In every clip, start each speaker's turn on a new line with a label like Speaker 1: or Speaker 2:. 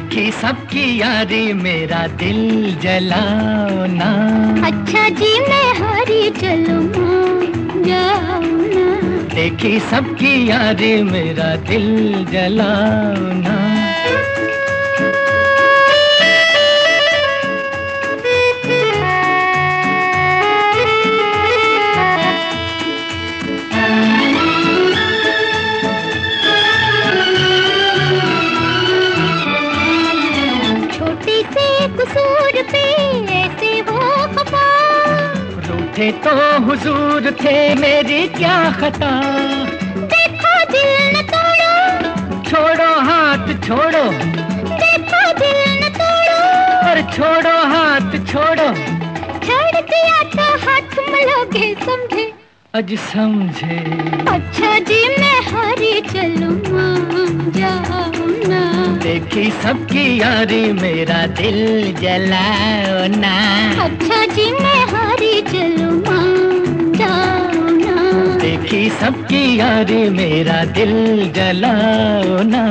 Speaker 1: देखी सबकी यारी मेरा दिल जलाओ ना।
Speaker 2: अच्छा जी मैं हारी चलूं जाओ ना।
Speaker 1: देखी सबकी यारी मेरा दिल जलाओ ना।
Speaker 2: छोटे से कसूर पे ऐसे हो खफा।
Speaker 1: रूठे तो हुजूर थे मेरी क्या खता।
Speaker 2: देखो दिल न तोड़ो,
Speaker 1: छोड़ो हाथ छोड़ो,
Speaker 2: देखो दिल न तोड़ो।
Speaker 1: और छोड़ो हाथ छोड़ो।
Speaker 2: छोड़ दिया तो हाथ मलोगे समझे।
Speaker 1: अज समझे।
Speaker 2: अच्छा जी मैं हारी चलूं जाओ ना।
Speaker 1: देखी सबकी यारी मेरा दिल जलाओ ना।
Speaker 2: अच्छा जी मैं हारी चलूं जाओ ना।
Speaker 1: देखी सबकी यारी मेरा दिल जलाओ ना।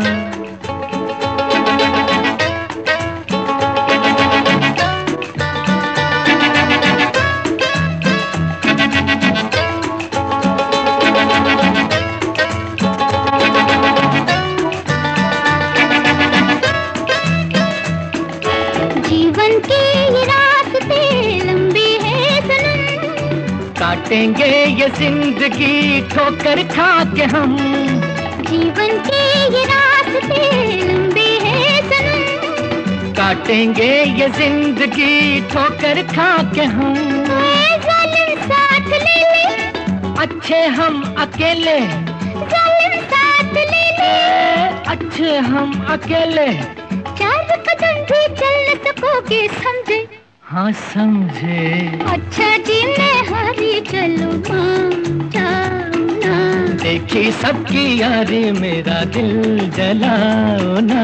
Speaker 2: जीवन के ये रास्ते लंबे हैं सनम।
Speaker 1: काटेंगे ये जिंदगी ठोकर खा के हम।
Speaker 2: जीवन के ये रास्ते लंबे हैं सनम।
Speaker 1: काटेंगे ये जिंदगी ठोकर खा के हम।
Speaker 2: ऐ जालिम साथ ले ले,
Speaker 1: अच्छे हम अकेले,
Speaker 2: जालिम साथ ले ले।
Speaker 1: अच्छे हम अकेले।
Speaker 2: चार कदम भी चल न सकोगे समझे।
Speaker 1: हाँ समझे।
Speaker 2: अच्छा जी मैं हारी चलूं जाओ ना।
Speaker 1: देखी सबकी यारी मेरा दिल जलाओ ना।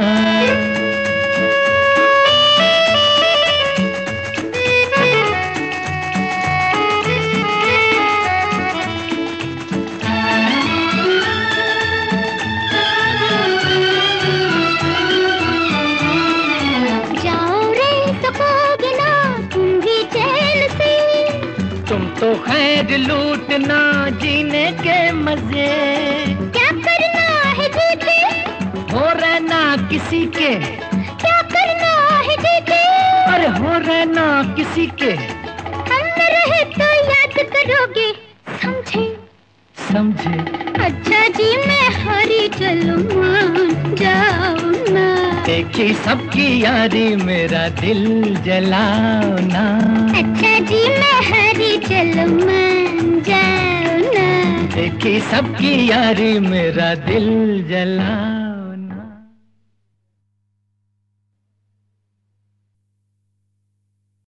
Speaker 1: तुम तो खैर लूटना जीने के मजे।
Speaker 2: क्या करना है जीते,
Speaker 1: हो रहना किसी के।
Speaker 2: क्या करना है जीते,
Speaker 1: अरे हो रहना किसी के।
Speaker 2: हम न रहे तो याद करोगे समझे।
Speaker 1: समझे।
Speaker 2: अच्छा जी मैं हारी चलूं जाओ ना।
Speaker 1: देखी सबकी यारी मेरा दिल जलाओ ना।
Speaker 2: अच्छा जी मैं हारी चलूं जाओ ना।
Speaker 1: देखी सबकी यारी मेरा दिल जलाओ